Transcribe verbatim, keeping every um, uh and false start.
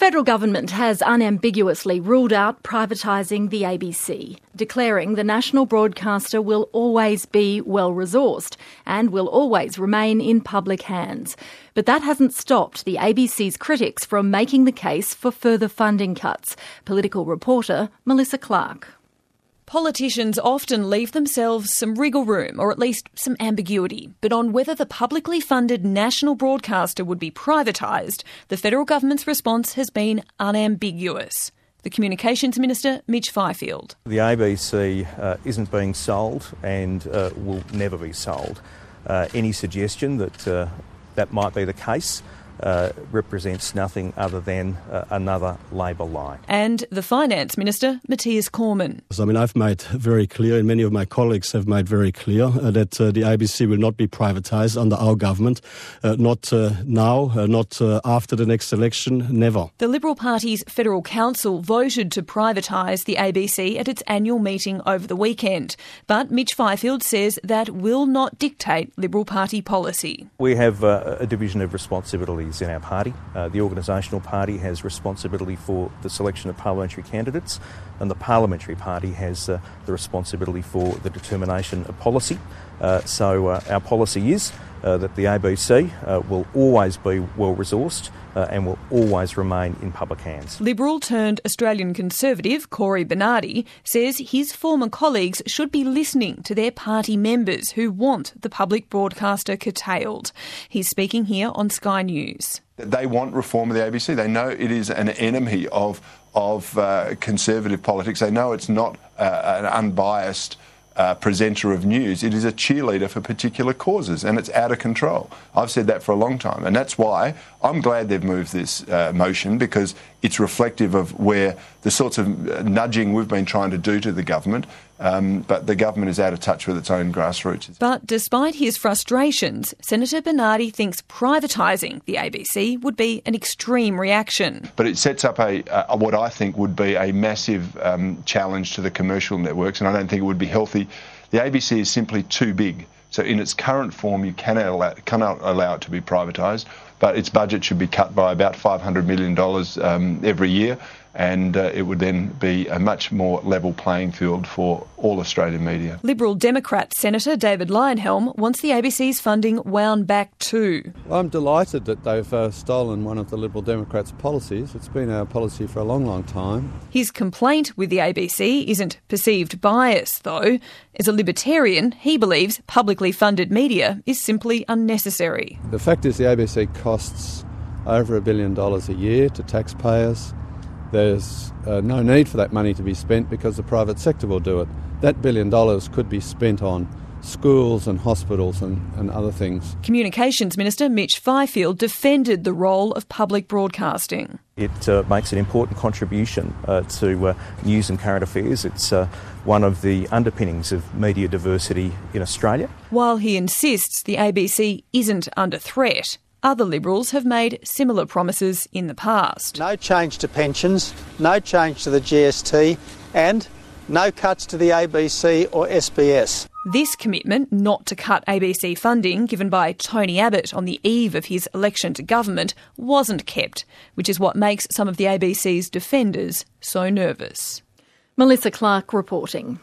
The federal government has unambiguously ruled out privatising the A B C, declaring the national broadcaster will always be well-resourced and will always remain in public hands. But that hasn't stopped the A B C's critics from making the case for further funding cuts. Political reporter Melissa Clark. Politicians often leave themselves some wriggle room, or at least some ambiguity. But on whether the publicly funded national broadcaster would be privatised, the federal government's response has been unambiguous. The Communications Minister, Mitch Fifield. The A B C uh, isn't being sold and uh, will never be sold. Uh, any suggestion that uh, that might be the case Uh, represents nothing other than uh, another Labor lie. And the Finance Minister, Matthias Cormann. I mean, I've made very clear, and many of my colleagues have made very clear, uh, that uh, the A B C will not be privatised under our government. Uh, not uh, now, uh, not uh, after the next election, never. The Liberal Party's Federal Council voted to privatise the A B C at its annual meeting over the weekend. But Mitch Fifield says that will not dictate Liberal Party policy. We have uh, a division of responsibilities in our party. Uh, the organisational party has responsibility for the selection of parliamentary candidates, and the parliamentary party has uh, the responsibility for the determination of policy. Uh, so uh, our policy is uh, that the A B C uh, will always be well-resourced uh, and will always remain in public hands. Liberal turned Australian Conservative Cory Bernardi says his former colleagues should be listening to their party members who want the public broadcaster curtailed. He's speaking here on Sky News. They want reform of the A B C. They know it is an enemy of of uh, conservative politics. They know it's not uh, an unbiased uh, presenter of news. It is a cheerleader for particular causes, and it's out of control. I've said that for a long time, and that's why I'm glad they've moved this uh, motion, because it's reflective of where the sorts of nudging we've been trying to do to the government, um, but the government is out of touch with its own grassroots. But despite his frustrations, Senator Bernardi thinks privatising the A B C would be an extreme reaction. But it sets up a, a what I think would be a massive um, challenge to the commercial networks, and I don't think it would be healthy. The A B C is simply too big. So in its current form, you cannot allow, cannot allow it to be privatised, but its budget should be cut by about five hundred million dollars um, every year, and uh, it would then be a much more level playing field for all Australian media. Liberal Democrat Senator David Leyonhjelm wants the A B C's funding wound back too. I'm delighted that they've uh, stolen one of the Liberal Democrats' policies. It's been our policy for a long, long time. His complaint with the A B C isn't perceived bias, though. As a libertarian, he believes publicly funded media is simply unnecessary. The fact is the A B C costs over a billion dollars a year to taxpayers. There's uh, no need for that money to be spent because the private sector will do it. That billion dollars could be spent on schools and hospitals and, and other things. Communications Minister Mitch Fifield defended the role of public broadcasting. It uh, makes an important contribution uh, to uh, news and current affairs. It's uh, one of the underpinnings of media diversity in Australia. While he insists the A B C isn't under threat, other Liberals have made similar promises in the past. No change to pensions, no change to the G S T, and no cuts to the A B C or S B S. This commitment not to cut A B C funding given by Tony Abbott on the eve of his election to government wasn't kept, which is what makes some of the A B C's defenders so nervous. Melissa Clark reporting.